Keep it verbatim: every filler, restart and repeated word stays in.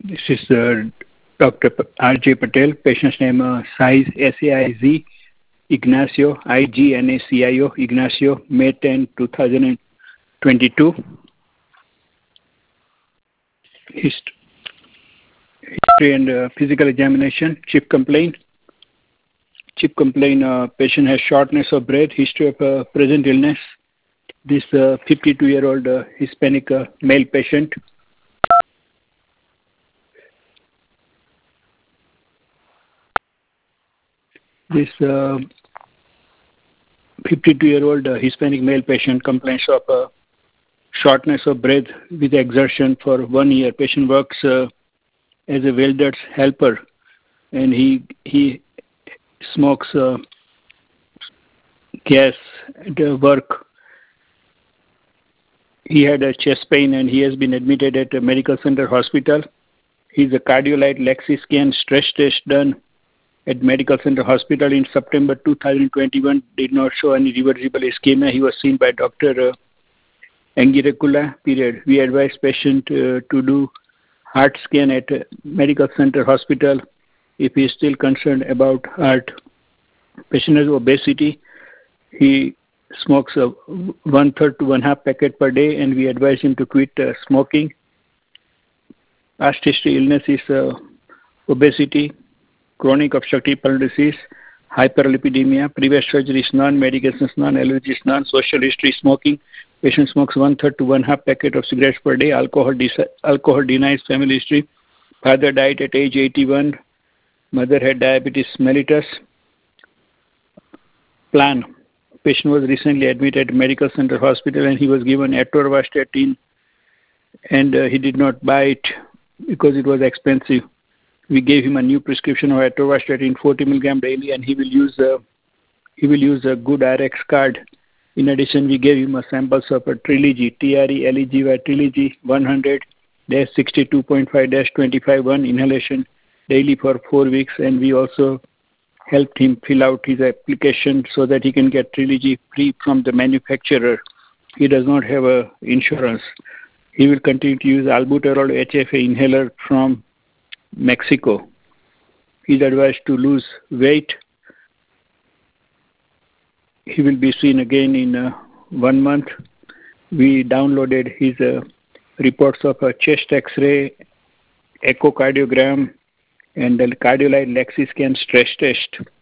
This is uh, Doctor P- R J Patel. Patient's name uh, Saiz, S A I Z, Ignacio, I G N A C I O, Ignacio, May tenth, twenty twenty-two. Hist- history and uh, physical examination. Chief complaint. Chief complaint, uh, patient has shortness of breath, history of uh, present illness. This uh, fifty-two-year-old uh, Hispanic uh, male patient. This uh, fifty-two-year-old uh, Hispanic male patient complains of uh, shortness of breath with exertion for one year. Patient works uh, as a welder's helper, and he he smokes uh, gas at uh, work. He had a chest pain, and he has been admitted at a medical center hospital. He's a cardiolite Lexiscan stress test done at Medical Center Hospital in September two thousand twenty-one did not show any reversible ischemia. He was seen by Doctor Uh, Angirakula. Period. We advise patient uh, to do heart scan at uh, Medical Center Hospital if he is still concerned about heart. Patient has obesity. He smokes a one third to one half packet per day, and we advise him to quit uh, smoking. Past history illness is uh, obesity, chronic obstructive pulmonary disease, hyperlipidemia, previous surgeries none, medications none, allergies none, social history smoking. Patient smokes one third to one half packet of cigarettes per day. Alcohol, de- alcohol denies family history. Father died at age eighty-one. Mother had diabetes mellitus. Plan. Patient was recently admitted at Medical Center Hospital, and he was given atorvastatin, and uh, he did not buy it because it was expensive. We gave him a new prescription of atorvastatin forty milligram daily, and he will use a he will use a good R X card. In addition, we gave him a samples of a Trilogy, T R E L E G Y Trilogy one hundred sixty-two point five twenty-five one inhalation daily for four weeks, and we also helped him fill out his application so that he can get Trilogy free from the manufacturer. He does not have a insurance. He will continue to use albuterol H F A inhaler from Mexico. He's advised to lose weight. He will be seen again in uh, one month. We downloaded his uh, reports of a chest X-ray, echocardiogram, and the cardiolite Lexiscan stress test.